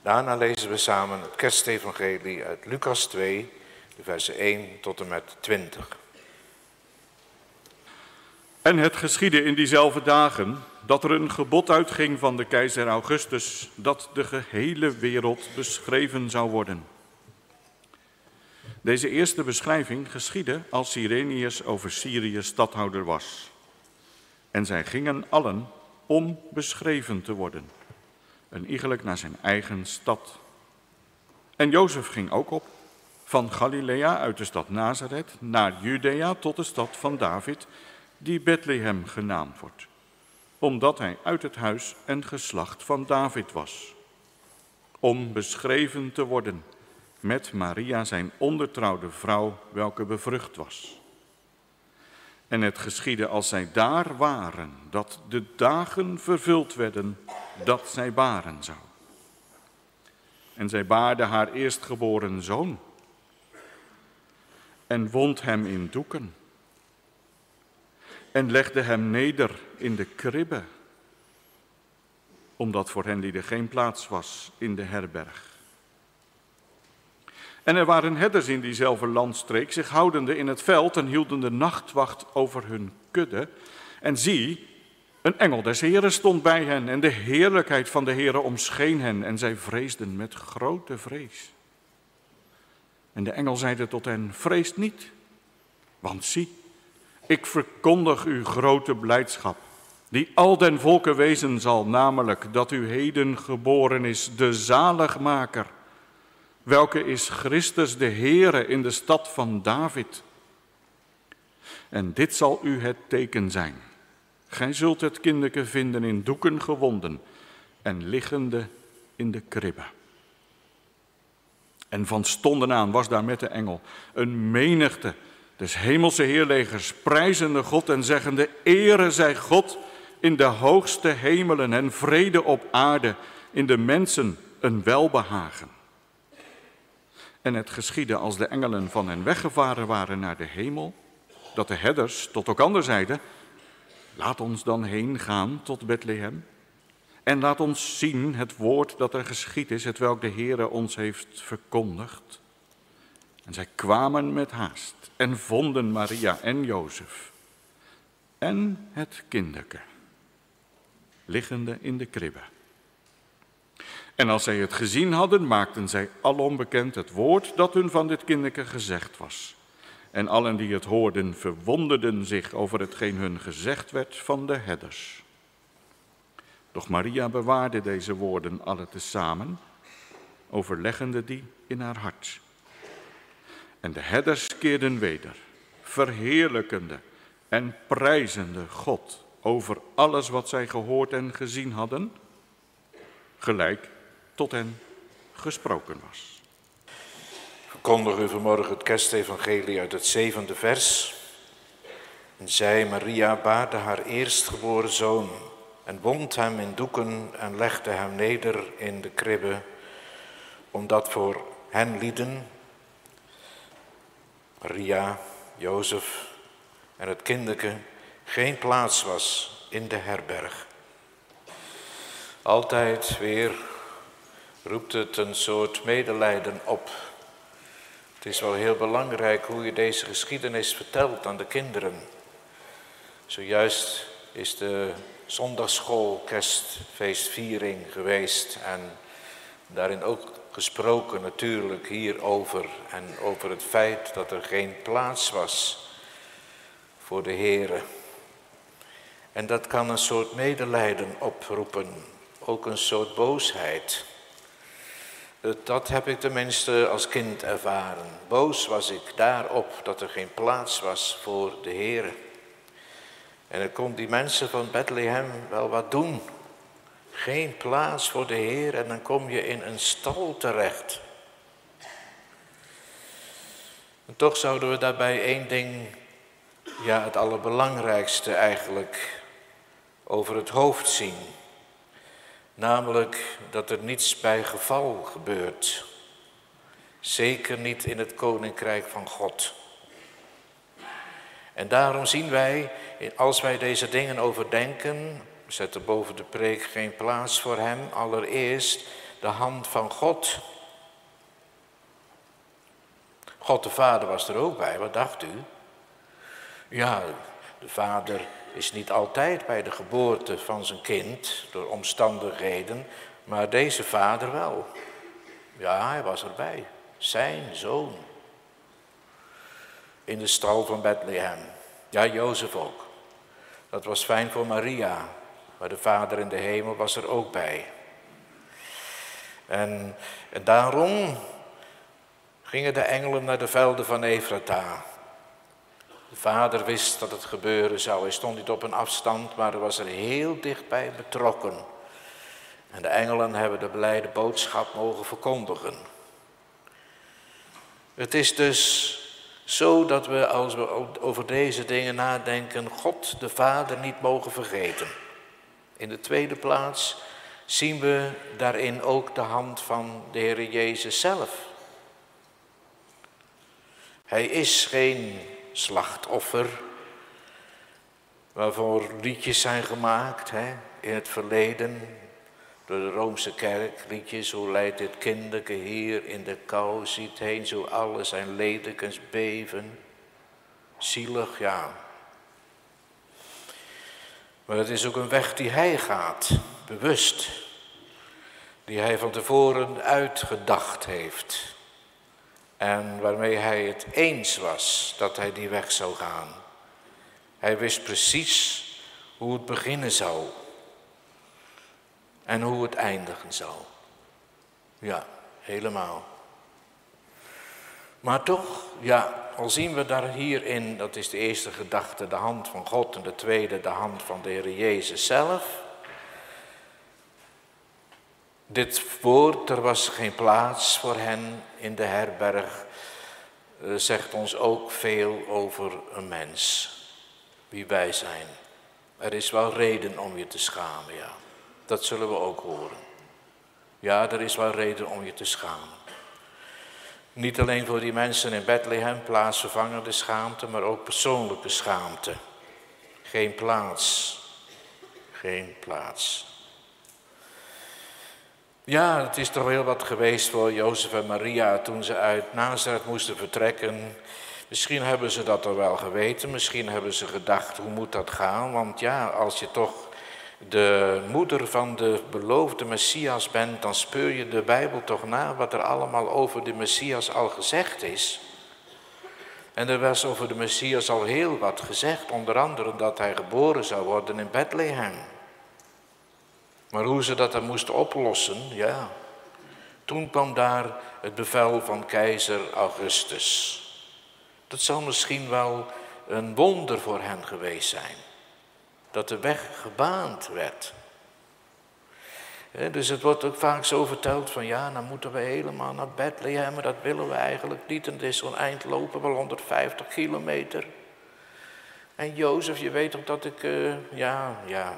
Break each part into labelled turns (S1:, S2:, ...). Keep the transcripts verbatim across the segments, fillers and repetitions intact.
S1: Daarna lezen we samen het kerstevangelie uit Lucas twee, de versen één tot en met twintig.
S2: En het geschiedde in diezelfde dagen dat er een gebod uitging van de keizer Augustus dat de gehele wereld beschreven zou worden. Deze eerste beschrijving geschiedde als Cyrenius over Syrië stadhouder was. En zij gingen allen om beschreven te worden, en iegelijk naar zijn eigen stad. En Jozef ging ook op, van Galilea uit de stad Nazareth naar Judea tot de stad van David, die Bethlehem genaamd wordt, omdat hij uit het huis en geslacht van David was, om beschreven te worden met Maria, zijn ondertrouwde vrouw, welke bevrucht was. En het geschiedde als zij daar waren, dat de dagen vervuld werden dat zij baren zou. En zij baarde haar eerstgeboren zoon en wond hem in doeken en legde hem neder in de kribbe, omdat voor hen die er geen plaats was in de herberg. En er waren herders in diezelfde landstreek, zich houdende in het veld en hielden de nachtwacht over hun kudde. En zie, een engel des Heren stond bij hen en de heerlijkheid van de Heren omscheen hen en zij vreesden met grote vrees. En de engel zeide tot hen, vreest niet, want zie, ik verkondig u grote blijdschap, die al den volken wezen zal, namelijk dat u heden geboren is, de zaligmaker, welke is Christus de Heere in de stad van David. En dit zal u het teken zijn. Gij zult het kindeke vinden in doeken gewonden en liggende in de kribbe. En van stonden aan was daar met de engel een menigte des hemelse heerlegers, prijzende God en zeggende, ere zij God in de hoogste hemelen en vrede op aarde, in de mensen een welbehagen. En het geschiedde als de engelen van hen weggevaren waren naar de hemel, dat de herders tot elkander zeiden, laat ons dan heen gaan tot Bethlehem en laat ons zien het woord dat er geschied is, hetwelk de Heere ons heeft verkondigd. En zij kwamen met haast en vonden Maria en Jozef en het kinderke, liggende in de kribbe. En als zij het gezien hadden, maakten zij alom bekend het woord dat hun van dit kinderke gezegd was. En allen die het hoorden verwonderden zich over hetgeen hun gezegd werd van de herders. Doch Maria bewaarde deze woorden alle tezamen, overleggende die in haar hart. En de herders keerden weder, verheerlijkende en prijzende God over alles wat zij gehoord en gezien hadden, gelijk tot hen gesproken was.
S1: Verkondig u vanmorgen het kerstevangelie uit het zevende vers. En zij, Maria, baarde haar eerstgeboren zoon en wond hem in doeken en legde hem neder in de kribbe, omdat voor hen lieden, Maria, Jozef en het kinderke, geen plaats was in de herberg. Altijd weer roept het een soort medelijden op. Het is wel heel belangrijk hoe je deze geschiedenis vertelt aan de kinderen. Zojuist is de zondagsschool kerstfeestviering geweest en daarin ook gesproken natuurlijk hierover en over het feit dat er geen plaats was voor de Heere. En dat kan een soort medelijden oproepen, ook een soort boosheid. Dat heb ik tenminste als kind ervaren. Boos was ik daarop dat er geen plaats was voor de Heere. En er kon die mensen van Bethlehem wel wat doen. Geen plaats voor de Heer en dan kom je in een stal terecht. En toch zouden we daarbij één ding, ja het allerbelangrijkste eigenlijk, over het hoofd zien. Namelijk dat er niets bij geval gebeurt. Zeker niet in het koninkrijk van God. En daarom zien wij, als wij deze dingen overdenken, zet er boven de preek geen plaats voor hem, allereerst de hand van God. God de Vader was er ook bij, wat dacht u? Ja, de Vader is niet altijd bij de geboorte van zijn kind, door omstandigheden, maar deze Vader wel. Ja, hij was erbij, zijn zoon. In de stal van Bethlehem. Ja, Jozef ook. Dat was fijn voor Maria, maar de Vader in de hemel was er ook bij. En, en daarom gingen de engelen naar de velden van Efrata. De Vader wist dat het gebeuren zou. Hij stond niet op een afstand, maar hij was er heel dichtbij betrokken. En de engelen hebben de blijde boodschap mogen verkondigen. Het is dus zo dat we, als we over deze dingen nadenken, God de Vader niet mogen vergeten. In de tweede plaats zien we daarin ook de hand van de Heer Jezus zelf. Hij is geen slachtoffer waarvoor liedjes zijn gemaakt hè, in het verleden door de Roomse kerk. Liedjes, hoe leidt dit kinderke hier in de kou, ziet heen zo alle zijn ledekens beven. Zielig, ja. Maar het is ook een weg die hij gaat, bewust. Die hij van tevoren uitgedacht heeft. En waarmee hij het eens was dat hij die weg zou gaan. Hij wist precies hoe het beginnen zou. En hoe het eindigen zou. Ja, helemaal. Maar toch, ja, al zien we daar hierin, dat is de eerste gedachte, de hand van God. En de tweede, de hand van de Heer Jezus zelf. Dit woord, er was geen plaats voor hen in de herberg, uh, zegt ons ook veel over een mens. Wie wij zijn. Er is wel reden om je te schamen, ja. Dat zullen we ook horen. Ja, er is wel reden om je te schamen. Niet alleen voor die mensen in Bethlehem, plaatsvervangende schaamte, maar ook persoonlijke schaamte. Geen plaats. Geen plaats. Ja, het is toch heel wat geweest voor Jozef en Maria toen ze uit Nazareth moesten vertrekken. Misschien hebben ze dat al wel geweten, misschien hebben ze gedacht, hoe moet dat gaan? Want ja, als je toch de moeder van de beloofde Messias bent, dan speur je de Bijbel toch na wat er allemaal over de Messias al gezegd is. En er was over de Messias al heel wat gezegd, onder andere dat hij geboren zou worden in Bethlehem. Maar hoe ze dat dan moesten oplossen, ja, toen kwam daar het bevel van keizer Augustus. Dat zal misschien wel een wonder voor hen geweest zijn. Dat de weg gebaand werd. Dus het wordt ook vaak zo verteld van ja, dan moeten we helemaal naar Bethlehem, maar dat willen we eigenlijk niet. En het is zo'n eind lopen, wel honderdvijftig kilometer. En Jozef, je weet toch dat ik, uh, ja, ja.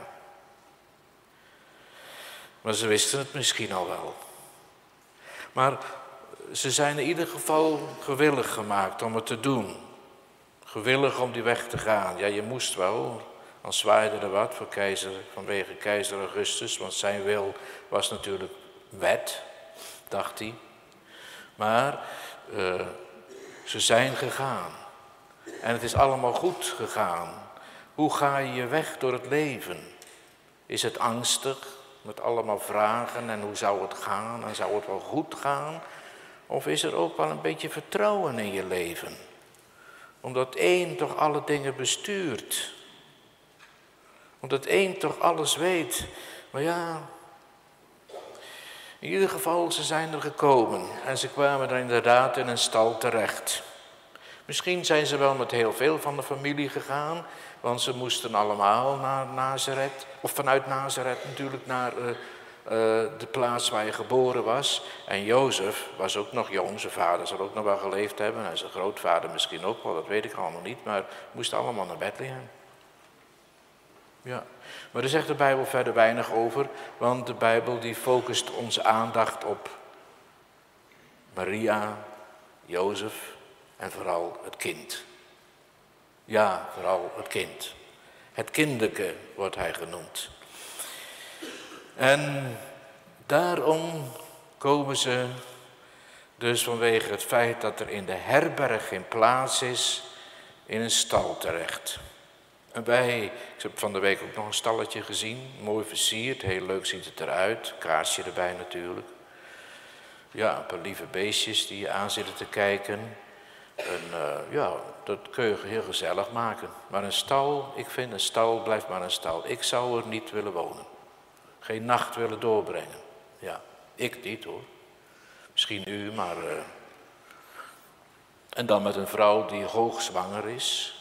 S1: Maar ze wisten het misschien al wel. Maar ze zijn in ieder geval gewillig gemaakt om het te doen. Gewillig om die weg te gaan. Ja, je moest wel. Dan zwaaide er wat voor keizer, vanwege keizer Augustus. Want zijn wil was natuurlijk wet, dacht hij. Maar uh, ze zijn gegaan. En het is allemaal goed gegaan. Hoe ga je je weg door het leven? Is het angstig, met allemaal vragen en hoe zou het gaan? En zou het wel goed gaan? Of is er ook wel een beetje vertrouwen in je leven? Omdat één toch alle dingen bestuurt. Omdat één toch alles weet. Maar ja, in ieder geval, ze zijn er gekomen. En ze kwamen er inderdaad in een stal terecht. Misschien zijn ze wel met heel veel van de familie gegaan. Want ze moesten allemaal naar Nazareth. Of vanuit Nazareth natuurlijk naar uh, uh, de plaats waar je geboren was. En Jozef was ook nog jong. Zijn vader zal ook nog wel geleefd hebben. En zijn grootvader misschien ook wel. Dat weet ik allemaal niet. Maar moesten allemaal naar Bethlehem. Ja, maar daar zegt de Bijbel verder weinig over, want de Bijbel die focust onze aandacht op Maria, Jozef en vooral het kind. Ja, vooral het kind. Het kinderke wordt hij genoemd. En daarom komen ze dus vanwege het feit dat er in de herberg geen plaats is, in een stal terecht. En wij, ik heb van de week ook nog een stalletje gezien, mooi versierd, heel leuk ziet het eruit, kaarsje erbij natuurlijk. Ja, een paar lieve beestjes die je aan zitten te kijken. En uh, ja, dat kun je heel gezellig maken. Maar een stal, ik vind een stal blijft maar een stal. Ik zou er niet willen wonen. Geen nacht willen doorbrengen. Ja, ik niet hoor. Misschien u, maar... Uh... En dan met een vrouw die hoogzwanger is.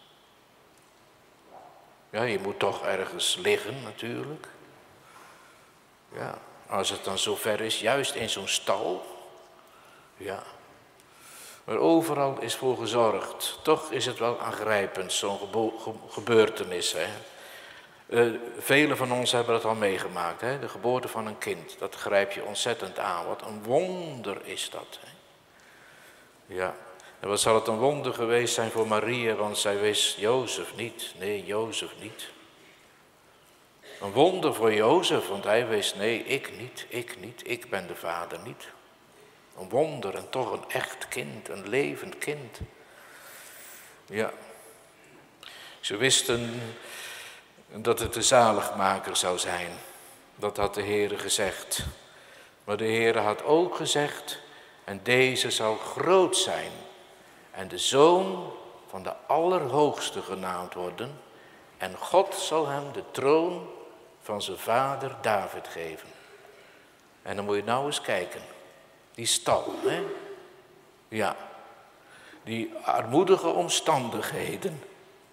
S1: Ja, je moet toch ergens liggen natuurlijk. Ja, als het dan zover is, juist in zo'n stal. Ja. Maar overal is voor gezorgd. Toch is het wel aangrijpend, zo'n gebo- ge- gebeurtenis. Hè? Uh, velen van ons hebben dat al meegemaakt. Hè? De geboorte van een kind, dat grijp je ontzettend aan. Wat een wonder is dat. Hè? Ja, en wat zal het een wonder geweest zijn voor Maria, want zij wist Jozef niet. Nee, Jozef niet. Een wonder voor Jozef, want hij wist, nee, ik niet, ik niet, ik ben de vader niet. Een wonder en toch een echt kind, een levend kind. Ja. Ze wisten dat het de zaligmaker zou zijn. Dat had de Heere gezegd. Maar de Heere had ook gezegd, en deze zal groot zijn. En de zoon van de Allerhoogste genaamd worden. En God zal hem de troon van zijn vader David geven. En dan moet je nou eens kijken. Die stal, hè? Ja. Die armoedige omstandigheden.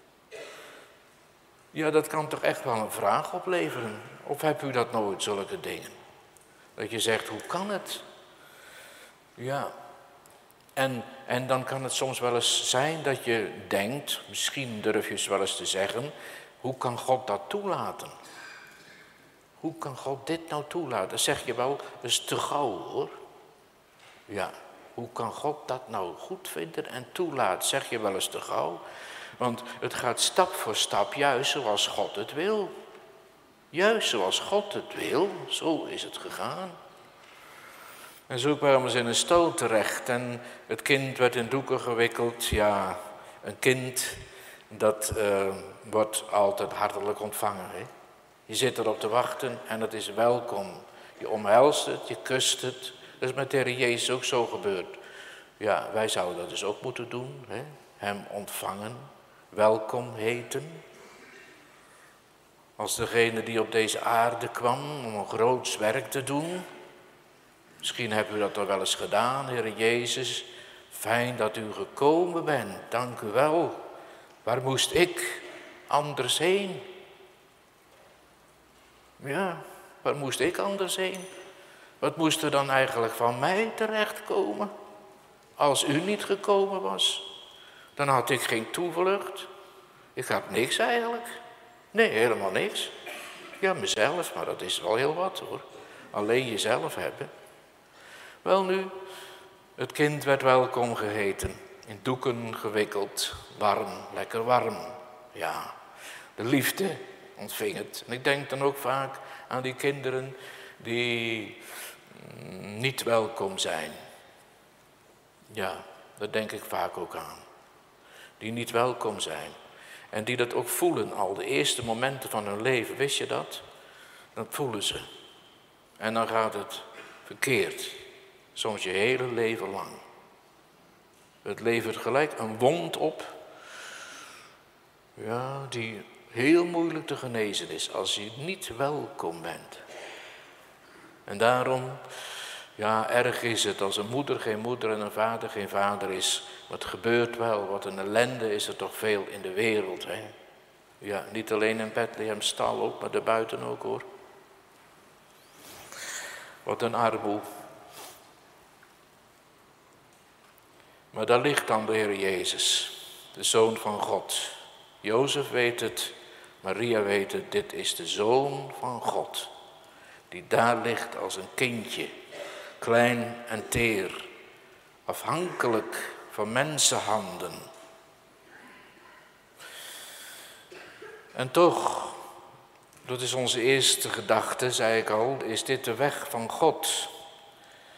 S1: Ja, dat kan toch echt wel een vraag opleveren. Of hebt u dat nooit, zulke dingen? Dat je zegt, hoe kan het? Ja. En, en dan kan het soms wel eens zijn dat je denkt, misschien durf je het wel eens te zeggen, hoe kan God dat toelaten? Hoe kan God dit nou toelaten? Dan zeg je wel, dat is te gauw hoor. Ja, hoe kan God dat nou goed vinden en toelaten? Zeg je wel eens te gauw. Want het gaat stap voor stap juist zoals God het wil. Juist zoals God het wil, zo is het gegaan. En zo kwamen ze in een stal terecht en het kind werd in doeken gewikkeld. Ja, een kind dat uh, wordt altijd hartelijk ontvangen. Hè? Je zit erop te wachten en het is welkom. Je omhelst het, je kust het. Dat is met de Heer Jezus ook zo gebeurd. Ja, wij zouden dat dus ook moeten doen. Hè? Hem ontvangen, welkom heten. Als degene die op deze aarde kwam om een groots werk te doen. Misschien hebben u dat al wel eens gedaan, Heer Jezus. Fijn dat u gekomen bent, dank u wel. Waar moest ik anders heen? Ja, waar moest ik anders heen? Wat moest er dan eigenlijk van mij terechtkomen? Als u niet gekomen was, dan had ik geen toevlucht. Ik had niks eigenlijk. Nee, helemaal niks. Ja, mezelf, maar dat is wel heel wat hoor. Alleen jezelf hebben. Wel nu, het kind werd welkom geheten. In doeken gewikkeld, warm, lekker warm. Ja, de liefde ontving het. En ik denk dan ook vaak aan die kinderen die niet welkom zijn. Ja, daar denk ik vaak ook aan. Die niet welkom zijn. En die dat ook voelen al de eerste momenten van hun leven. Wist je dat? Dat voelen ze. En dan gaat het verkeerd. Soms je hele leven lang. Het levert gelijk een wond op. Ja, die heel moeilijk te genezen is als je niet welkom bent. En daarom, ja, erg is het als een moeder geen moeder en een vader geen vader is. Wat gebeurt wel, wat een ellende is er toch veel in de wereld. Hè? Ja, niet alleen in Bethlehem stal ook, maar daarbuiten ook hoor. Wat een armoe. Maar daar ligt dan de Heer Jezus, de Zoon van God. Jozef weet het, Maria weet het, dit is de Zoon van God. Die daar ligt als een kindje, klein en teer, afhankelijk van mensenhanden. En toch, dat is onze eerste gedachte, zei ik al, is dit de weg van God.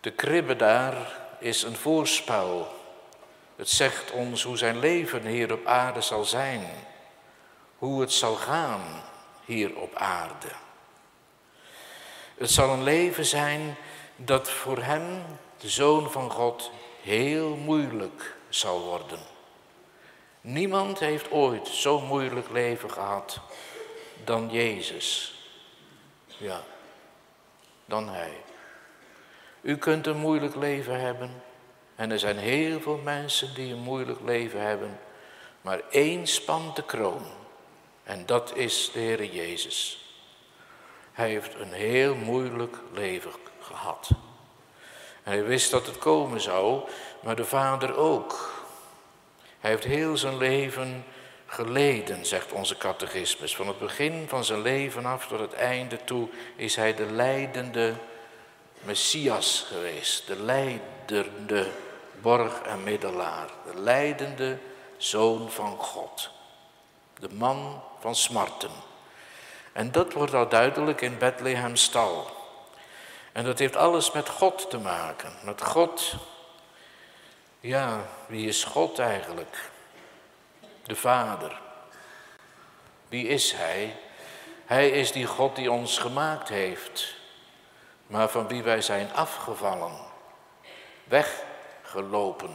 S1: De kribbe daar is een voorspel. Het zegt ons hoe zijn leven hier op aarde zal zijn. Hoe het zal gaan hier op aarde. Het zal een leven zijn dat voor hem, de Zoon van God, heel moeilijk zal worden. Niemand heeft ooit zo'n moeilijk leven gehad dan Jezus. Ja, dan hij. U kunt een moeilijk leven hebben. En er zijn heel veel mensen die een moeilijk leven hebben. Maar één spant de kroon. En dat is de Heere Jezus. Hij heeft een heel moeilijk leven gehad. En hij wist dat het komen zou, maar de Vader ook. Hij heeft heel zijn leven geleden, zegt onze catechismus. Van het begin van zijn leven af tot het einde toe is hij de lijdende Messias geweest. De lijdende borg en middelaar. De lijdende Zoon van God. De man van smarten. En dat wordt al duidelijk in Bethlehem stal. En dat heeft alles met God te maken. Met God. Ja, wie is God eigenlijk? De Vader. Wie is Hij? Hij is die God die ons gemaakt heeft. Maar van wie wij zijn afgevallen. Weggelopen.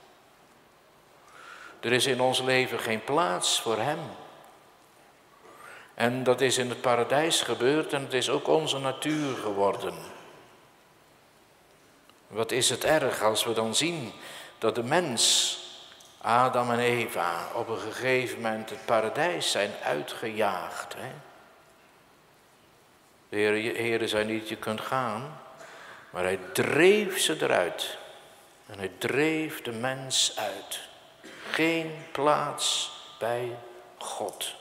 S1: Er is in ons leven geen plaats voor Hem. En dat is in het paradijs gebeurd en het is ook onze natuur geworden. Wat is het erg als we dan zien dat de mens, Adam en Eva, op een gegeven moment het paradijs zijn uitgejaagd. Hè? De Heer, Heer zei niet, je kunt gaan, maar hij dreef ze eruit. En hij dreef de mens uit. Geen plaats bij God.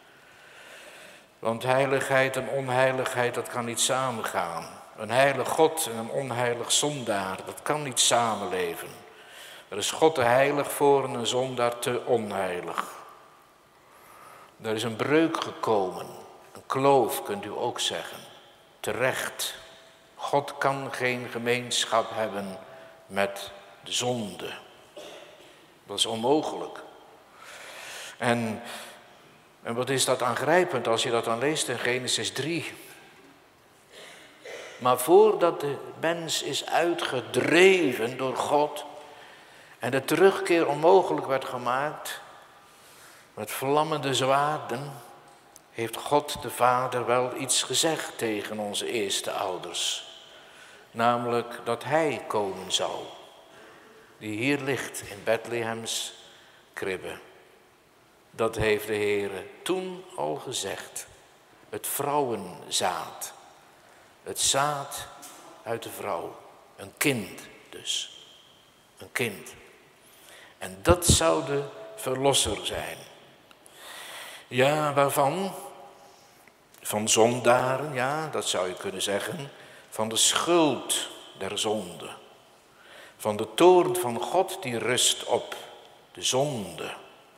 S1: Want heiligheid en onheiligheid, dat kan niet samengaan. Een heilig God en een onheilig zondaar, dat kan niet samenleven. Er is God te heilig voor en een zondaar te onheilig. Er is een breuk gekomen, een kloof kunt u ook zeggen. Terecht. God kan geen gemeenschap hebben met de zonde. Dat is onmogelijk. En, en wat is dat aangrijpend als je dat dan leest in Genesis drie. Maar voordat de mens is uitgedreven door God en de terugkeer onmogelijk werd gemaakt, met vlammende zwaarden, heeft God de Vader wel iets gezegd tegen onze eerste ouders. Namelijk dat Hij komen zou, die hier ligt in Bethlehems kribbe. Dat heeft de Heere toen al gezegd. Het vrouwenzaad. Het zaad uit de vrouw. Een kind dus. Een kind. En dat zou de verlosser zijn. Ja, waarvan? Van zondaren, ja, dat zou je kunnen zeggen. Van de schuld der zonde. Van de toorn van God die rust op de zonde.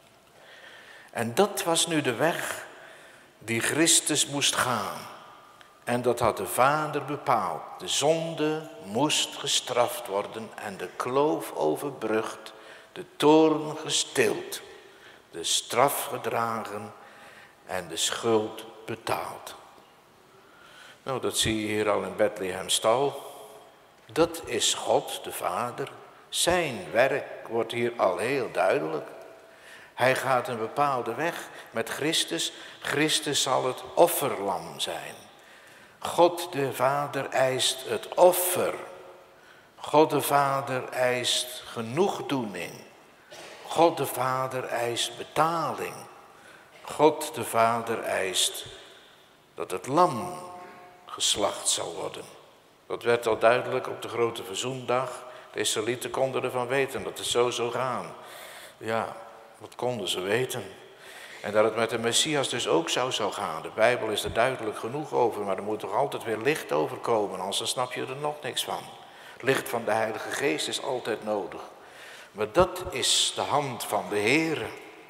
S1: En dat was nu de weg die Christus moest gaan. En dat had de Vader bepaald. De zonde moest gestraft worden en de kloof overbrugd, de toorn gestild, de straf gedragen en de schuld betaald. Nou, dat zie je hier al in Bethlehem stal. Dat is God, de Vader. Zijn werk wordt hier al heel duidelijk. Hij gaat een bepaalde weg met Christus. Christus zal het offerlam zijn. God de Vader eist het offer. God de Vader eist genoegdoening. God de Vader eist betaling. God de Vader eist dat het lam geslacht zal worden. Dat werd al duidelijk op de grote verzoendag. De Israëlieten konden ervan weten dat het zo zou gaan. Ja, wat konden ze weten? En dat het met de Messias dus ook zo zou gaan. De Bijbel is er duidelijk genoeg over, maar er moet toch altijd weer licht over komen, anders snap je er nog niks van. Licht van de Heilige Geest is altijd nodig. Maar dat is de hand van de Heere.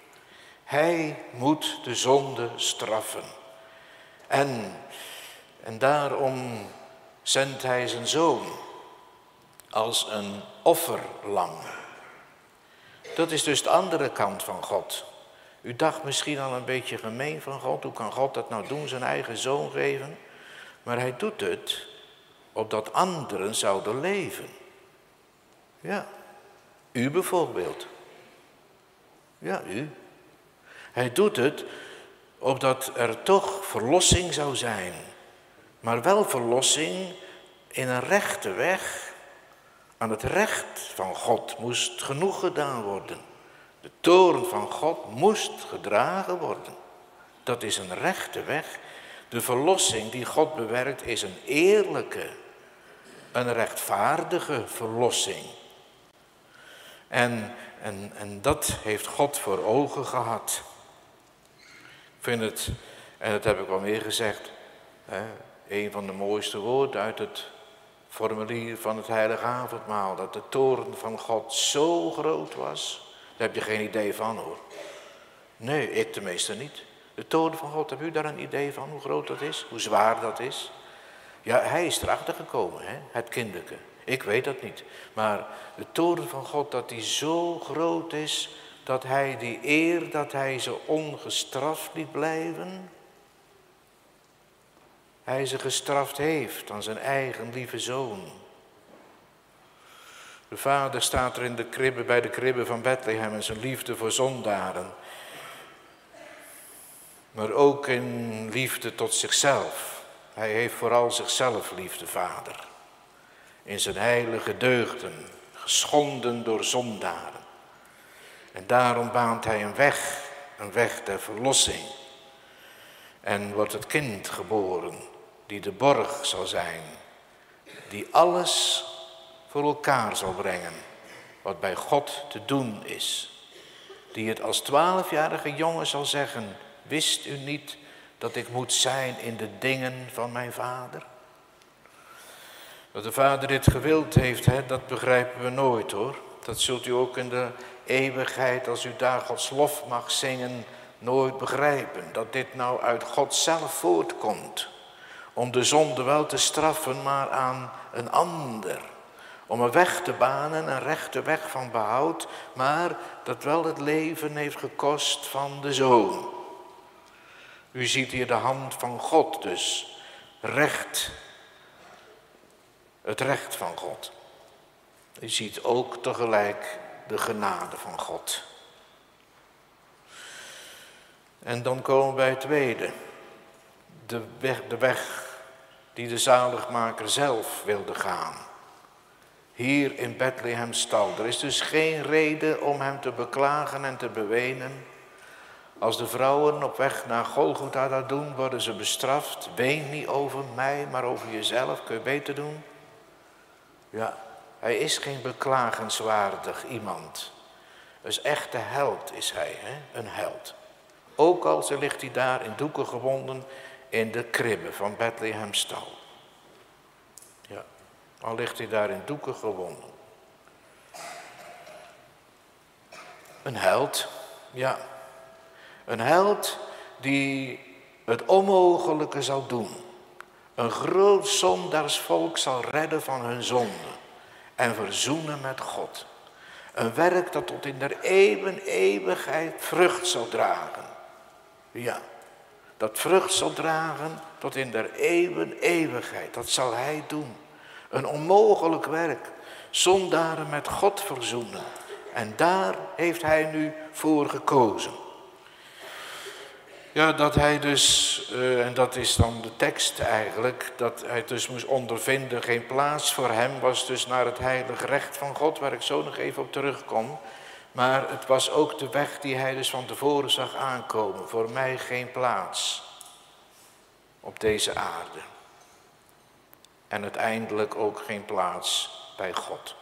S1: Hij moet de zonde straffen. En, en daarom zendt hij zijn zoon. als een offerlam. Dat is dus de andere kant van God. U dacht misschien al een beetje gemeen van God. Hoe kan God dat nou doen, zijn eigen zoon geven? Maar hij doet het opdat anderen zouden leven. Ja, u bijvoorbeeld. Ja, u. Hij doet het opdat er toch verlossing zou zijn. Maar wel verlossing in een rechte weg. Aan het recht van God moest genoeg gedaan worden. De toorn van God moest gedragen worden. Dat is een rechte weg. De verlossing die God bewerkt is een eerlijke, een rechtvaardige verlossing. En, en, en dat heeft God voor ogen gehad. Ik vind het, en dat heb ik al meer gezegd, hè, een van de mooiste woorden uit het formulier van het heilige avondmaal. Dat de toorn van God zo groot was, daar heb je geen idee van hoor. Nee, ik tenminste niet. De toorn van God, heb u daar een idee van hoe groot dat is? Hoe zwaar dat is? Ja, hij is erachter gekomen, hè? Het kinderke. Ik weet dat niet. Maar de toorn van God, dat die zo groot is, dat hij die eer, dat hij ze ongestraft liet blijven. Hij ze gestraft heeft aan zijn eigen lieve zoon. De vader staat er in de kribbe, bij de kribbe van Bethlehem en zijn liefde voor zondaren. Maar ook in liefde tot zichzelf. Hij heeft vooral zichzelf lief, de vader. In zijn heilige deugden, geschonden door zondaren. En daarom baant hij een weg, een weg der verlossing. En wordt het kind geboren, die de borg zal zijn. Die alles voor elkaar zal brengen, wat bij God te doen is. Die het als twaalfjarige jongen zal zeggen, wist u niet dat ik moet zijn in de dingen van mijn vader? Dat de vader dit gewild heeft, hè, dat begrijpen we nooit hoor. Dat zult u ook in de eeuwigheid, als u daar Gods lof mag zingen, nooit begrijpen. Dat dit nou uit God zelf voortkomt. Om de zonde wel te straffen, maar aan een ander. Om een weg te banen, een rechte weg van behoud, maar dat wel het leven heeft gekost van de zoon. U ziet hier de hand van God dus, recht, het recht van God. U ziet ook tegelijk de genade van God. En dan komen we bij het tweede, de weg, de weg die de zaligmaker zelf wilde gaan. Hier in Bethlehem stal. Er is dus geen reden om hem te beklagen en te bewenen. Als de vrouwen op weg naar Golgotha dat doen, worden ze bestraft. Ween niet over mij, maar over jezelf. Kun je beter doen? Ja, hij is geen beklagenswaardig iemand. Dus echte held is hij, hè? Een held. Ook al ligt hij daar in doeken gewonden in de kribbe van Bethlehem stal. Ja, al ligt hij daar in doeken gewonden. Een held, ja. Een held die het onmogelijke zal doen. Een groot zondaarsvolk zal redden van hun zonde. En verzoenen met God. Een werk dat tot in der eeuwen eeuwigheid vrucht zal dragen. Ja, dat vrucht zal dragen tot in der eeuwen eeuwigheid. Dat zal hij doen. Een onmogelijk werk. Zondaren met God verzoenen. En daar heeft hij nu voor gekozen. Ja, dat hij dus, uh, en dat is dan de tekst eigenlijk, dat hij dus moest ondervinden, geen plaats voor hem was dus naar het heilige recht van God, waar ik zo nog even op terugkom. Maar het was ook de weg die hij dus van tevoren zag aankomen. Voor mij geen plaats op deze aarde. En uiteindelijk ook geen plaats bij God.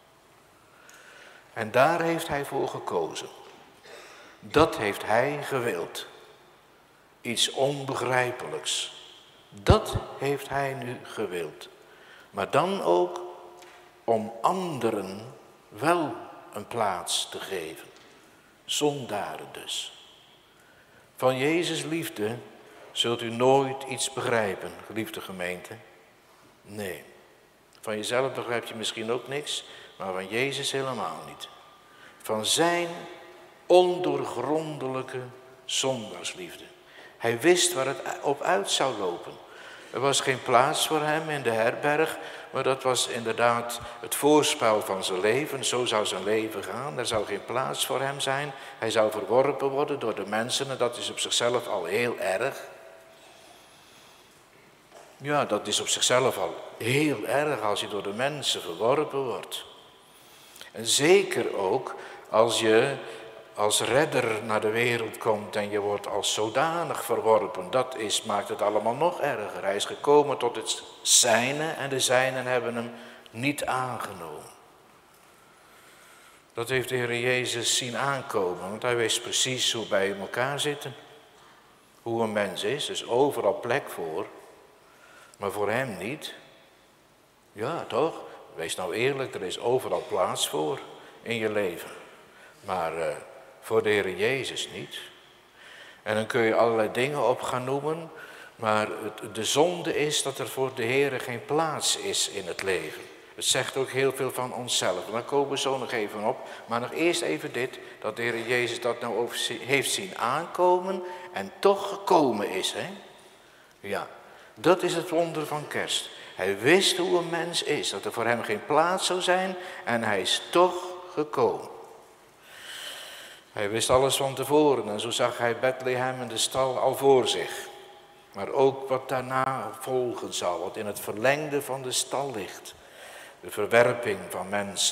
S1: En daar heeft hij voor gekozen. Dat heeft hij gewild. Iets onbegrijpelijks. Dat heeft hij nu gewild. Maar dan ook om anderen wel een plaats te geven. Zondaren dus. Van Jezus liefde zult u nooit iets begrijpen, geliefde gemeente. Nee. Van jezelf begrijp je misschien ook niks, maar van Jezus helemaal niet. Van zijn ondoorgrondelijke zondaarsliefde. Hij wist waar het op uit zou lopen. Er was geen plaats voor hem in de herberg, maar dat was inderdaad het voorspel van zijn leven. Zo zou zijn leven gaan. Er zou geen plaats voor hem zijn. Hij zou verworpen worden door de mensen en dat is op zichzelf al heel erg. Ja, dat is op zichzelf al heel erg als je door de mensen verworpen wordt. En zeker ook als je als redder naar de wereld komt en je wordt als zodanig verworpen. Dat is, maakt het allemaal nog erger. Hij is gekomen tot het zijne en de zijnen hebben hem niet aangenomen. Dat heeft de Heer Jezus zien aankomen, want hij wist precies hoe wij in elkaar zitten. Hoe een mens is, er is overal plek voor, maar voor hem niet. Ja, toch? Wees nou eerlijk, er is overal plaats voor in je leven. Maar uh, voor de Heer Jezus niet. En dan kun je allerlei dingen op gaan noemen, maar het, de zonde is dat er voor de Heer geen plaats is in het leven. Het zegt ook heel veel van onszelf. Daar komen we zo nog even op. Maar nog eerst even dit, dat de Heer Jezus dat nou over, heeft zien aankomen en toch gekomen is. Hè? Ja, dat is het wonder van kerst. Hij wist hoe een mens is, dat er voor hem geen plaats zou zijn en hij is toch gekomen. Hij wist alles van tevoren en zo zag hij Bethlehem en de stal al voor zich. Maar ook wat daarna volgen zal, wat in het verlengde van de stal ligt. De verwerping van mensen.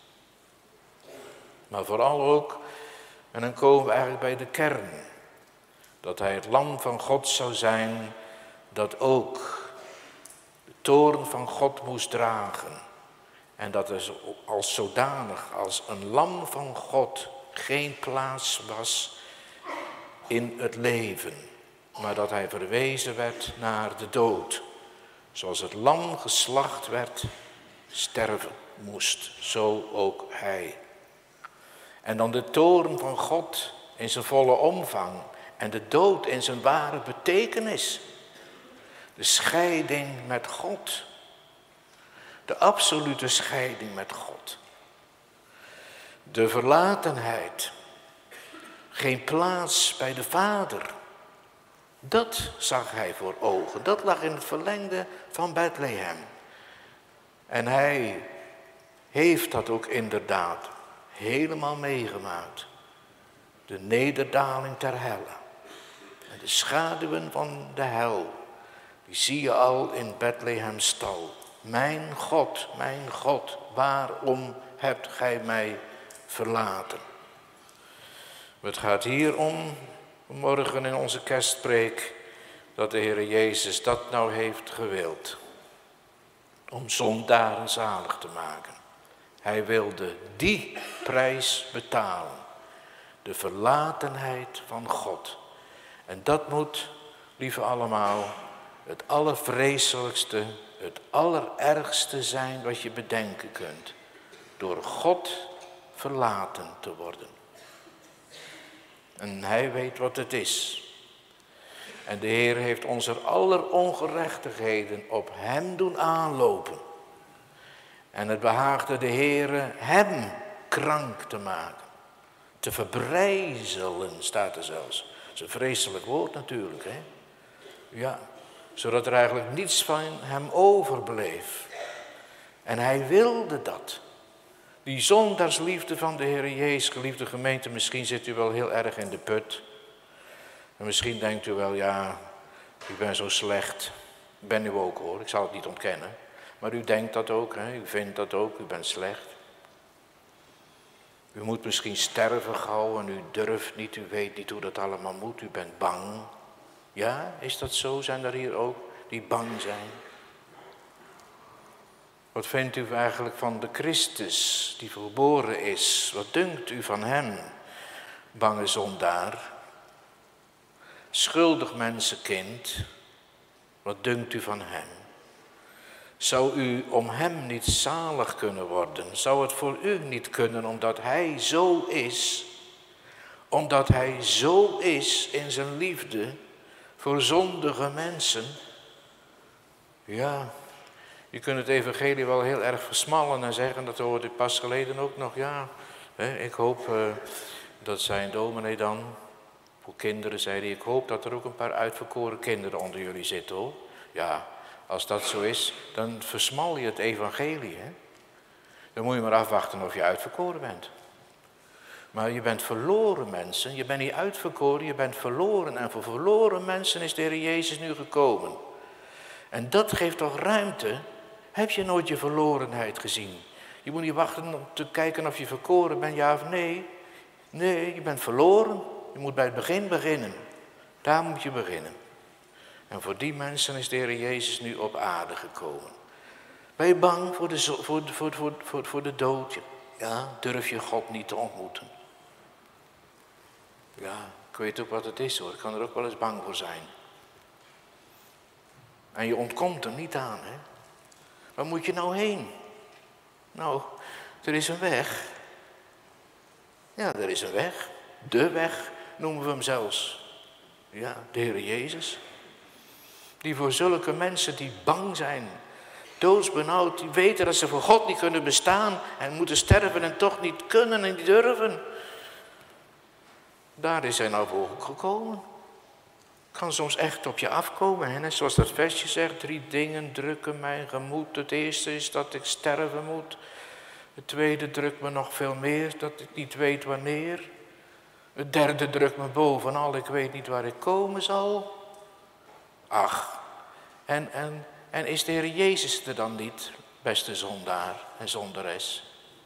S1: Maar vooral ook, en dan komen we eigenlijk bij de kern. Dat hij het lam van God zou zijn, dat ook de toorn van God moest dragen. En dat er als zodanig, als een lam van God, geen plaats was in het leven. Maar dat hij verwezen werd naar de dood. Zoals het lam geslacht werd, sterven moest, zo ook hij. En dan de toorn van God in zijn volle omvang en de dood in zijn ware betekenis. De scheiding met God. De absolute scheiding met God. De verlatenheid. Geen plaats bij de Vader. Dat zag hij voor ogen. Dat lag in het verlengde van Bethlehem. En hij heeft dat ook inderdaad helemaal meegemaakt. De nederdaling ter helle. En de schaduwen van de hel, die zie je al in Bethlehem's stal. Mijn God, mijn God, waarom hebt gij mij verlaten? Het gaat hier om, morgen in onze kerstpreek, dat de Heer Jezus dat nou heeft gewild. Om zondaren zalig te maken. Hij wilde die prijs betalen. De verlatenheid van God. En dat moet, lieve allemaal, het allervreselijkste, het allerergste zijn wat je bedenken kunt. Door God verlaten te worden. En hij weet wat het is. En de Heer heeft onze aller ongerechtigheden op hem doen aanlopen. En het behaagde de Heer hem krank te maken. Te verbrijzelen staat er zelfs. Dat is een vreselijk woord natuurlijk. Hè? Ja, zodat er eigenlijk niets van hem overbleef. En hij wilde dat. Die zondaarsliefde van de Heer Jezus, geliefde gemeente, misschien zit u wel heel erg in de put. En misschien denkt u wel, ja, u bent zo slecht. Ben u ook hoor, ik zal het niet ontkennen. Maar u denkt dat ook, hè? U vindt dat ook, u bent slecht. U moet misschien sterven gauw en u durft niet, u weet niet hoe dat allemaal moet, u bent bang. Ja, is dat zo? Zijn er hier ook die bang zijn? Wat vindt u eigenlijk van de Christus die geboren is? Wat dunkt u van hem, bange zondaar? Schuldig mensenkind, wat dunkt u van hem? Zou u om hem niet zalig kunnen worden? Zou het voor u niet kunnen omdat hij zo is? Omdat hij zo is in zijn liefde voor zondige mensen? Ja, Je kunt het evangelie wel heel erg versmallen en zeggen, dat hoorde ik pas geleden ook nog, ja. Hè, ik hoop, uh, dat zei een dominee dan, voor kinderen zei hij, ik hoop dat er ook een paar uitverkoren kinderen onder jullie zitten hoor. Ja, als dat zo is, dan versmal je het evangelie. Hè? Dan moet je maar afwachten of je uitverkoren bent. Maar je bent verloren mensen, je bent niet uitverkoren, je bent verloren. En voor verloren mensen is de Heer Jezus nu gekomen. En dat geeft toch ruimte. Heb je nooit je verlorenheid gezien? Je moet niet wachten om te kijken of je verkoren bent, ja of nee. Nee, je bent verloren. Je moet bij het begin beginnen. Daar moet je beginnen. En voor die mensen is de Heer Jezus nu op aarde gekomen. Ben je bang voor de, voor, voor, voor, voor, voor de dood? Ja, durf je God niet te ontmoeten? Ja, ik weet ook wat het is hoor. Ik kan er ook wel eens bang voor zijn. En je ontkomt er niet aan, hè? Waar moet je nou heen? Nou, er is een weg. Ja, er is een weg. De weg noemen we hem zelfs. Ja, de Heer Jezus. Die voor zulke mensen die bang zijn, doodsbenauwd, die weten dat ze voor God niet kunnen bestaan en moeten sterven en toch niet kunnen en niet durven. Daar is hij nou voor gekomen. Kan soms echt op je afkomen. Hè? Zoals dat versje zegt, drie dingen drukken mijn gemoed. Het eerste is dat ik sterven moet. Het tweede drukt me nog veel meer, dat ik niet weet wanneer. Het derde drukt me bovenal, ik weet niet waar ik komen zal. Ach, en, en, en is de Heer Jezus er dan niet, beste zondaar en zondares?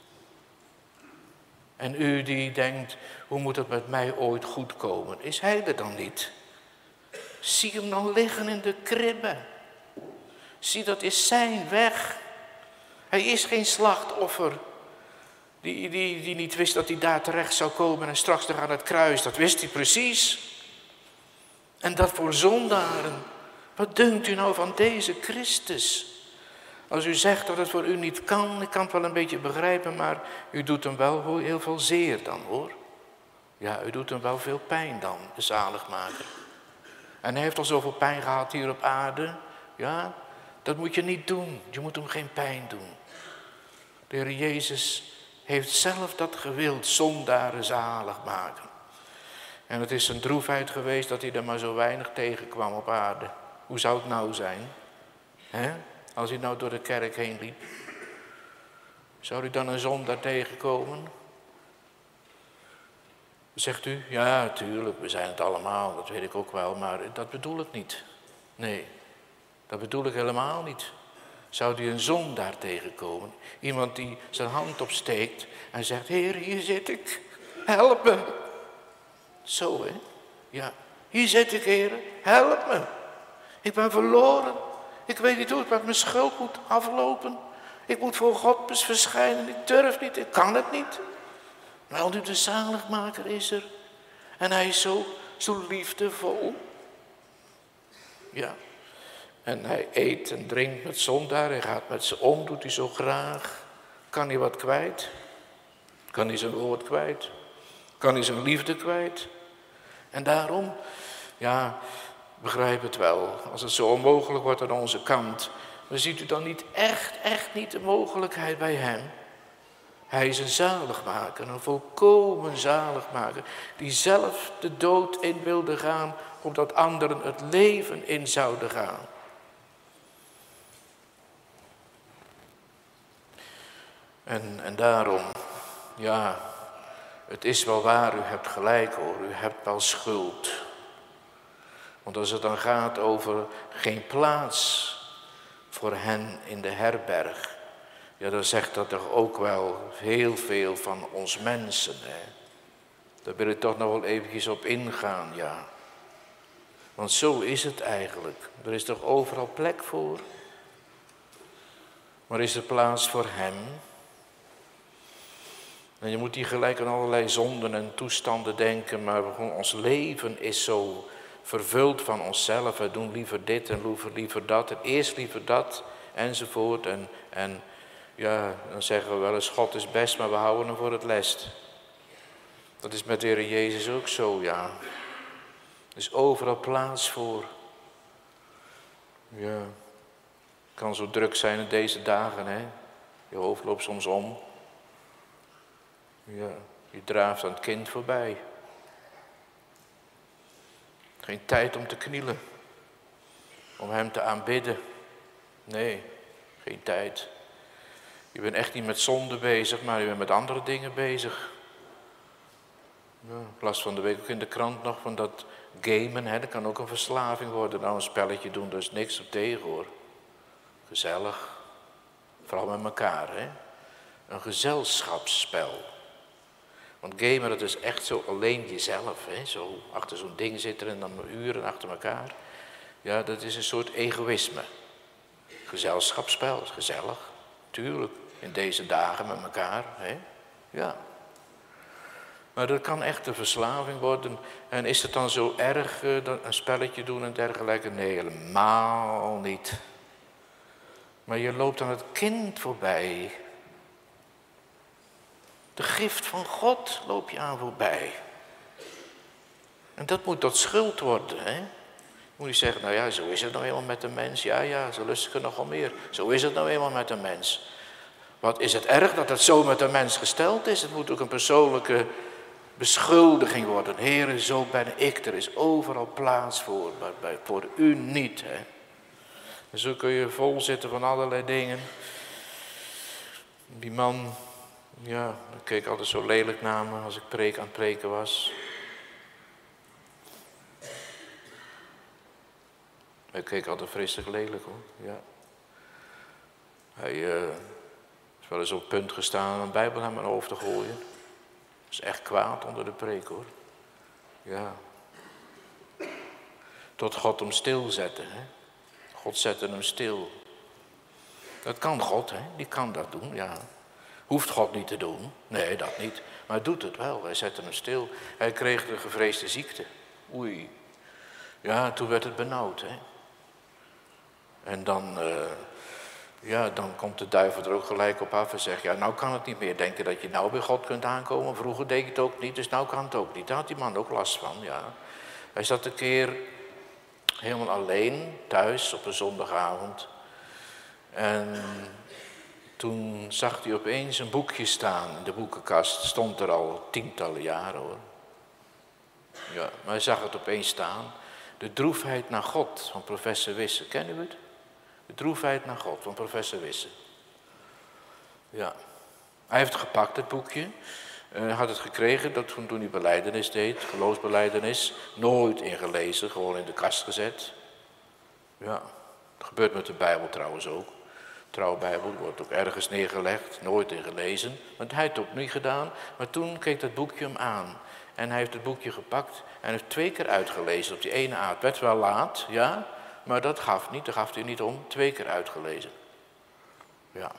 S1: En u die denkt, hoe moet het met mij ooit goed komen? Is hij er dan niet? Zie hem dan liggen in de kribbe. Zie, dat is zijn weg. Hij is geen slachtoffer. Die, die, die niet wist dat hij daar terecht zou komen en straks er aan het kruis. Dat wist hij precies. En dat voor zondaren. Wat dunkt u nou van deze Christus? Als u zegt dat het voor u niet kan, ik kan het wel een beetje begrijpen, maar u doet hem wel heel veel zeer dan hoor. Ja, u doet hem wel veel pijn dan, de zaligmaker. En hij heeft al zoveel pijn gehad hier op aarde. Ja, dat moet je niet doen. Je moet hem geen pijn doen. De Heer Jezus heeft zelf dat gewild, zondaren zalig maken. En het is zijn droefheid geweest dat hij er maar zo weinig tegenkwam op aarde. Hoe zou het nou zijn? Hè? Als hij nou door de kerk heen liep. Zou u dan een zondaar tegenkomen? Zegt u, ja, tuurlijk, we zijn het allemaal, dat weet ik ook wel, maar dat bedoel ik niet. Nee, dat bedoel ik helemaal niet. Zou u een zondaar tegenkomen? Iemand die zijn hand opsteekt en zegt, Heer, hier zit ik, help me. Zo, hè? Ja, hier zit ik, Heer, help me. Ik ben verloren. Ik weet niet hoe het met mijn schuld moet aflopen. Ik moet voor God verschijnen, ik durf niet, ik kan het niet. Wel nu, de zaligmaker is er. En hij is zo, zo liefdevol. Ja. En hij eet en drinkt met zondaar. Hij gaat met ze om, doet hij zo graag. Kan hij wat kwijt? Kan hij zijn woord kwijt? Kan hij zijn liefde kwijt? En daarom, ja, begrijp het wel. Als het zo onmogelijk wordt aan onze kant. Maar ziet u dan niet echt, echt niet de mogelijkheid bij hem? Hij is een zaligmaker, een volkomen zaligmaker, die zelf de dood in wilde gaan, opdat anderen het leven in zouden gaan. En, en daarom, ja, het is wel waar, u hebt gelijk hoor, u hebt wel schuld. Want als het dan gaat over geen plaats voor hen in de herberg, ja, dan zegt dat toch ook wel heel veel van ons mensen. Hè? Daar wil ik toch nog wel eventjes op ingaan, ja. Want zo is het eigenlijk. Er is toch overal plek voor. Maar is er plaats voor hem? En je moet niet gelijk aan allerlei zonden en toestanden denken, maar ons leven is zo vervuld van onszelf. We doen liever dit en liever, liever dat en eerst liever dat enzovoort. En, en ja, dan zeggen we wel eens, God is best, maar we houden hem voor het lest. Dat is met de Heer Jezus ook zo, ja. Er is overal plaats voor. Ja. kan zo druk zijn in deze dagen, hè. Je hoofd loopt soms om. Ja, je draaft aan het kind voorbij. Geen tijd om te knielen. Om hem te aanbidden. Nee, geen tijd. Je bent echt niet met zonde bezig, maar je bent met andere dingen bezig. Ja, ik las van de week ook in de krant nog van dat gamen, hè, dat kan ook een verslaving worden. Nou, een spelletje doen, daar is niks op tegen hoor. Gezellig. Vooral met elkaar, hè. Een gezelschapsspel. Want gamen, dat is echt zo alleen jezelf, hè. Zo achter zo'n ding zitten en dan uren achter elkaar. Ja, dat is een soort egoïsme. Gezelschapsspel, is gezellig. Tuurlijk, in deze dagen met elkaar, hè. Ja. Maar dat kan echt een verslaving worden. En is het dan zo erg, uh, een spelletje doen en dergelijke? Nee, helemaal niet. Maar je loopt aan het kind voorbij. De gift van God loop je aan voorbij. En dat moet tot schuld worden, hè. Je moet niet zeggen, nou ja, zo is het nou eenmaal met de mens. Ja, ja, zo lust ik er nogal meer. Zo is het nou eenmaal met de mens. Wat is het erg dat het zo met de mens gesteld is? Het moet ook een persoonlijke beschuldiging worden. Heere, zo ben ik. Er is overal plaats voor, maar voor u niet, hè. En zo kun je vol zitten van allerlei dingen. Die man, ja, ik keek altijd zo lelijk naar me als ik preek aan het preken was. Hij keek altijd vreselijk lelijk hoor, ja. Hij uh, is wel eens op het punt gestaan om een Bijbel naar mijn hoofd te gooien. Dat is echt kwaad onder de preek hoor. Ja. Tot God hem stilzette, hè. God zette hem stil. Dat kan God, hè. Die kan dat doen, ja. Hoeft God niet te doen. Nee, dat niet. Maar hij doet het wel. Hij zette hem stil. Hij kreeg de gevreesde ziekte. Oei. Ja, toen werd het benauwd, hè. En dan, uh, ja, dan komt de duivel er ook gelijk op af en zegt, ja, nou kan het niet meer. Denk je dat je nou bij God kunt aankomen? Vroeger deed je het ook niet, dus nou kan het ook niet. Daar had die man ook last van, ja. Hij zat een keer helemaal alleen thuis op een zondagavond. En toen zag hij opeens een boekje staan in de boekenkast. Stond er al tientallen jaren hoor. Ja, maar hij zag het opeens staan. De droefheid naar God van professor Wisse. Ken u het? De droefheid naar God van professor Wisse. Ja. Hij heeft het gepakt, het boekje. Hij uh, had het gekregen dat toen, toen hij belijdenis deed, geloofsbelijdenis. Nooit ingelezen, gewoon in de kast gezet. Ja, dat gebeurt met de Bijbel trouwens ook. Trouwe Bijbel wordt ook ergens neergelegd, nooit ingelezen. Maar hij heeft het ook niet gedaan. Maar toen keek dat boekje hem aan. En hij heeft het boekje gepakt en heeft twee keer uitgelezen op die ene avond. Het werd wel laat, ja, maar dat gaf niet, daar gaf hij niet om. Twee keer uitgelezen. Ja.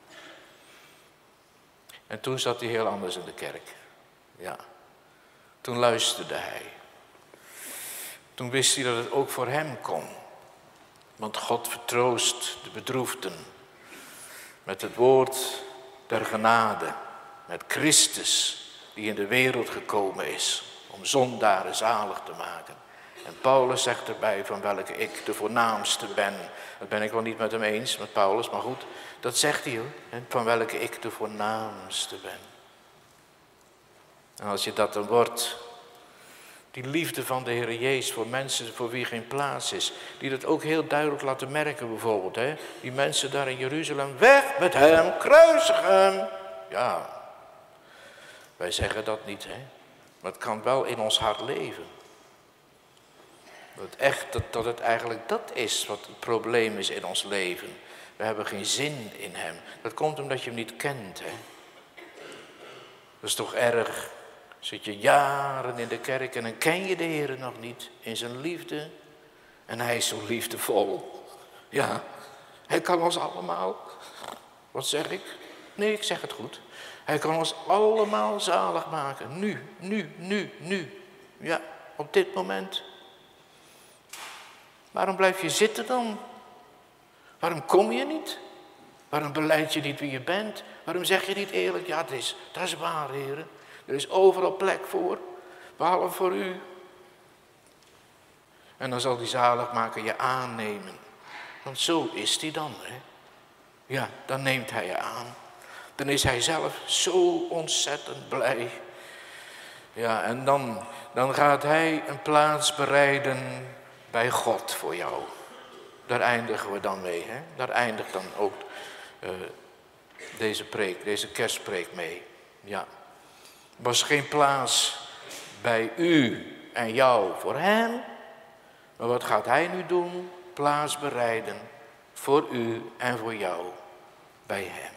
S1: En toen zat hij heel anders in de kerk. Ja. Toen luisterde hij. Toen wist hij dat het ook voor hem kon. Want God vertroost de bedroefden. Met het woord der genade. Met Christus die in de wereld gekomen is. Om zondaren zalig te maken. En Paulus zegt erbij van welke ik de voornaamste ben. Dat ben ik wel niet met hem eens, met Paulus, maar goed. Dat zegt hij hoor. Van welke ik de voornaamste ben. En als je dat dan wordt. Die liefde van de Heer Jezus voor mensen voor wie geen plaats is. Die dat ook heel duidelijk laten merken bijvoorbeeld. Hè? Die mensen daar in Jeruzalem. Weg met hem, kruisig hem. Ja, wij zeggen dat niet. Hè? Maar het kan wel in ons hart leven. Dat het, echt, dat, dat het eigenlijk dat is wat het probleem is in ons leven. We hebben geen zin in hem. Dat komt omdat je hem niet kent. Hè? Dat is toch erg. Zit je jaren in de kerk en dan ken je de Heer nog niet in zijn liefde. En hij is zo liefdevol. Ja, hij kan ons allemaal. Wat zeg ik? Nee, ik zeg het goed. Hij kan ons allemaal zalig maken. Nu, nu, nu, nu. Ja, op dit moment. Waarom blijf je zitten dan? Waarom kom je niet? Waarom belijd je niet wie je bent? Waarom zeg je niet eerlijk, ja, dat is, dat is waar, heren. Er is overal plek voor, behalve voor u. En dan zal die zaligmaker je aannemen. Want zo is hij dan, hè. Ja, dan neemt hij je aan. Dan is hij zelf zo ontzettend blij. Ja, en dan, dan gaat hij een plaats bereiden bij God voor jou. Daar eindigen we dan mee, hè. Daar eindigt dan ook uh, deze preek, deze kerstpreek mee. Ja. Er was geen plaats bij u en jou voor hem. Maar wat gaat hij nu doen? Plaats bereiden voor u en voor jou bij hem.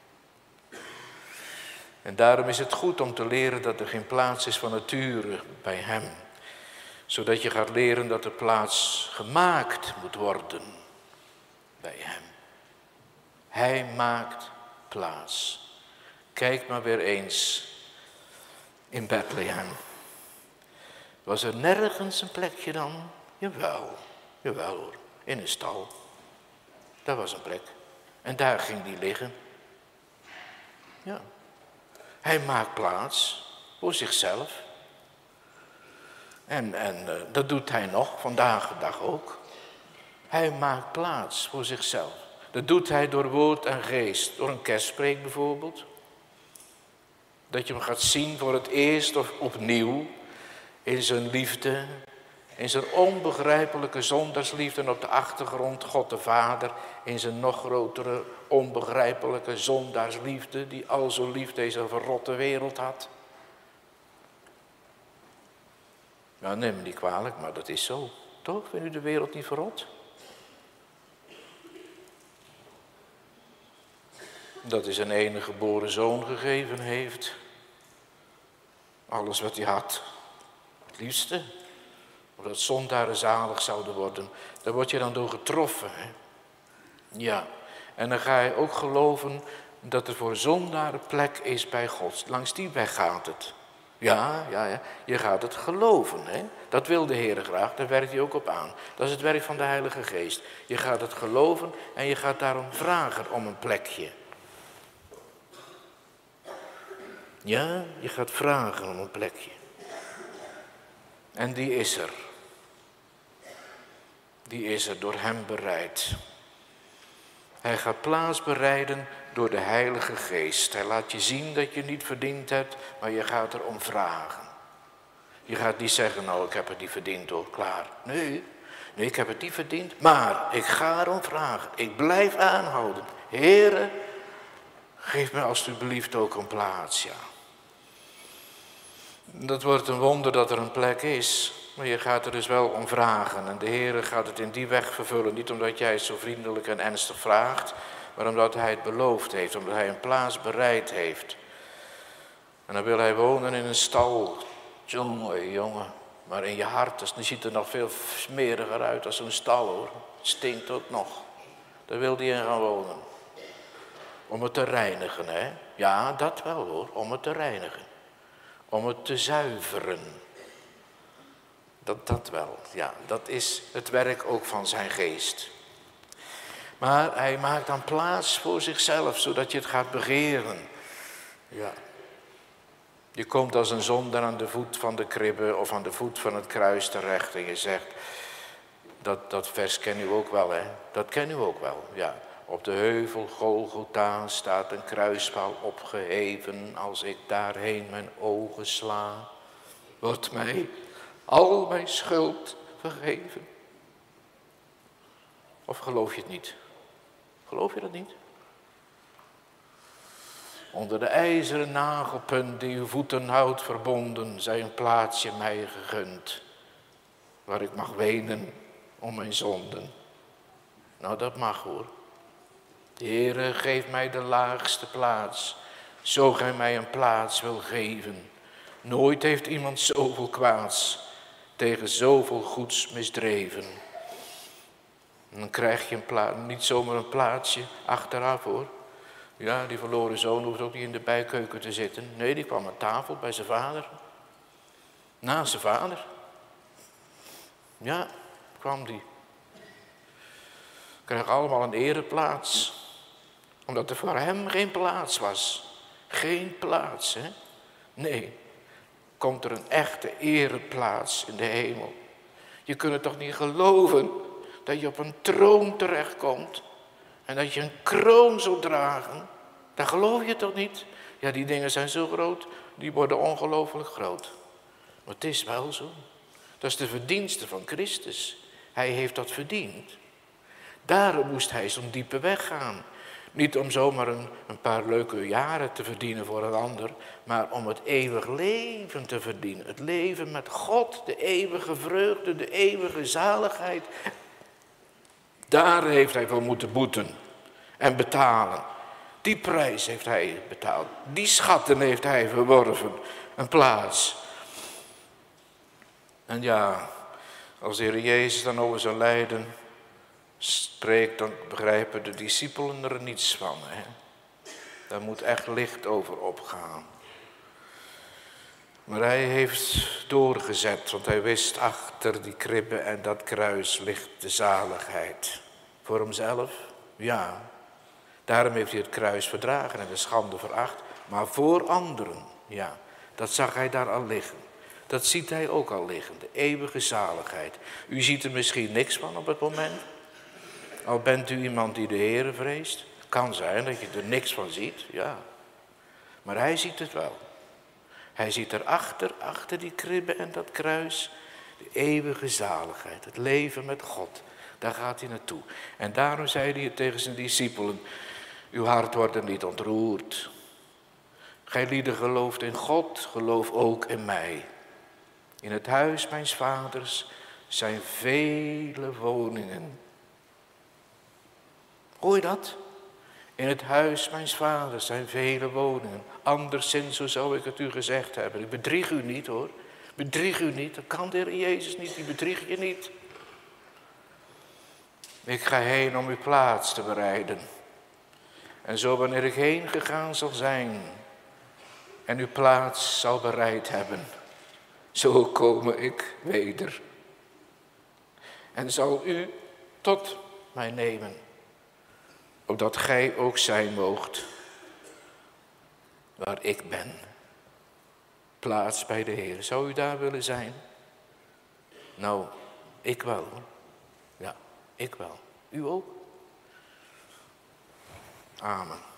S1: En daarom is het goed om te leren dat er geen plaats is van nature bij hem. Zodat je gaat leren dat er plaats gemaakt moet worden bij hem. Hij maakt plaats. Kijk maar weer eens in Bethlehem. Was er nergens een plekje dan? Jawel, jawel hoor, in een stal. Daar was een plek. En daar ging die liggen. Ja. Hij maakt plaats voor zichzelf. En, en uh, dat doet hij nog, vandaag de dag ook. Hij maakt plaats voor zichzelf. Dat doet hij door woord en geest. Door een kerstpreek bijvoorbeeld. Dat je hem gaat zien voor het eerst of opnieuw. In zijn liefde. In zijn onbegrijpelijke zondagsliefde. En op de achtergrond God de Vader. In zijn nog grotere onbegrijpelijke zondaarsliefde. Die al zo lief deze verrotte wereld had. Ja, neem me niet kwalijk, maar dat is zo. Toch? Vindt u de wereld niet verrot? Dat hij zijn enige geboren zoon gegeven heeft. Alles wat hij had. Het liefste. Omdat zondaren zalig zouden worden. Daar word je dan door getroffen. Hè? Ja. En dan ga je ook geloven dat er voor zondaren plek is bij God. Langs die weg gaat het. Ja, ja, ja. Je gaat het geloven. Hè? Dat wil de Heer graag. Daar werkt hij ook op aan. Dat is het werk van de Heilige Geest. Je gaat het geloven en je gaat daarom vragen om een plekje. Ja, je gaat vragen om een plekje. En die is er. Die is er door hem bereid. Hij gaat plaats bereiden door de Heilige Geest. Hij laat je zien dat je niet verdiend hebt, maar je gaat erom vragen. Je gaat niet zeggen, nou ik heb het niet verdiend hoor, klaar. Nee, nee ik heb het niet verdiend, maar ik ga erom vragen. Ik blijf aanhouden. Heere, geef me alstublieft ook een plaats, ja. Dat wordt een wonder dat er een plek is. Maar je gaat er dus wel om vragen. En de Heer gaat het in die weg vervullen. Niet omdat jij het zo vriendelijk en ernstig vraagt. Maar omdat hij het beloofd heeft. Omdat hij een plaats bereid heeft. En dan wil hij wonen in een stal. Jongen, jongen. Maar in je hart, dus, dan ziet het er nog veel smeriger uit als een stal hoor. Het stinkt ook nog. Daar wil hij in gaan wonen. Om het te reinigen, hè. Ja, dat wel hoor. Om het te reinigen. Om het te zuiveren. Dat, dat wel, ja. Dat is het werk ook van zijn geest. Maar hij maakt dan plaats voor zichzelf, zodat je het gaat begeren. Ja. Je komt als een zondaar aan de voet van de kribbe of aan de voet van het kruis terecht. En je zegt, dat, dat vers ken u ook wel, hè. Dat ken u ook wel, ja. Op de heuvel Golgotha staat een kruispaal opgeheven. Als ik daarheen mijn ogen sla, wordt mij al mijn schuld vergeven. Of geloof je het niet? Geloof je dat niet? Onder de ijzeren nagelpunt die uw voeten houdt verbonden, zij een plaatsje mij gegund, waar ik mag wenen om mijn zonden. Nou, dat mag hoor. De Heere, geef mij de laagste plaats, zo gij mij een plaats wil geven. Nooit heeft iemand zoveel kwaads tegen zoveel goeds misdreven. En dan krijg je een plaats, niet zomaar een plaatsje achteraf hoor. Ja, die verloren zoon hoeft ook niet in de bijkeuken te zitten. Nee, die kwam aan tafel bij zijn vader. Naast zijn vader. Ja, kwam die. Krijg allemaal een ereplaats. Omdat er voor hem geen plaats was. Geen plaats, hè? Nee, komt er een echte ereplaats in de hemel. Je kunt het toch niet geloven dat je op een troon terechtkomt en dat je een kroon zult dragen. Dat geloof je toch niet? Ja, die dingen zijn zo groot, die worden ongelooflijk groot. Maar het is wel zo. Dat is de verdienste van Christus. Hij heeft dat verdiend. Daarom moest hij zo'n diepe weg gaan. Niet om zomaar een, een paar leuke jaren te verdienen voor een ander, maar om het eeuwig leven te verdienen. Het leven met God, de eeuwige vreugde, de eeuwige zaligheid. Daar heeft hij voor moeten boeten en betalen. Die prijs heeft hij betaald. Die schatten heeft hij verworven. Een plaats. En ja, als de Heer Jezus dan over zijn lijden spreekt, dan begrijpen de discipelen er niets van. Hè? Daar moet echt licht over opgaan. Maar hij heeft doorgezet, want hij wist achter die kribbe en dat kruis ligt de zaligheid. Voor hemzelf, ja. Daarom heeft hij het kruis verdragen en de schande veracht. Maar voor anderen, ja, dat zag hij daar al liggen. Dat ziet hij ook al liggen, de eeuwige zaligheid. U ziet er misschien niks van op het moment. Al bent u iemand die de Heere vreest. Het kan zijn dat je er niks van ziet, ja. Maar hij ziet het wel. Hij ziet erachter, achter die kribbe en dat kruis, de eeuwige zaligheid, het leven met God. Daar gaat hij naartoe. En daarom zei hij tegen zijn discipelen, uw hart wordt er niet ontroerd. Gij lieden gelooft in God, geloof ook in mij. In het huis mijns vaders zijn vele woningen. Hoor je dat? In het huis mijns vaders zijn vele woningen. Anderszins, zo zou ik het u gezegd hebben. Ik bedrieg u niet hoor. Bedrieg u niet. Dat kan de Heer Jezus niet. Die bedrieg je niet. Ik ga heen om uw plaats te bereiden. En zo wanneer ik heen gegaan zal zijn en uw plaats zal bereid hebben, zo kom ik weder. En zal u tot mij nemen, opdat gij ook zijn moogt waar ik ben. Plaats bij de Heer. Zou u daar willen zijn? Nou, ik wel. Ja, ik wel. U ook? Amen.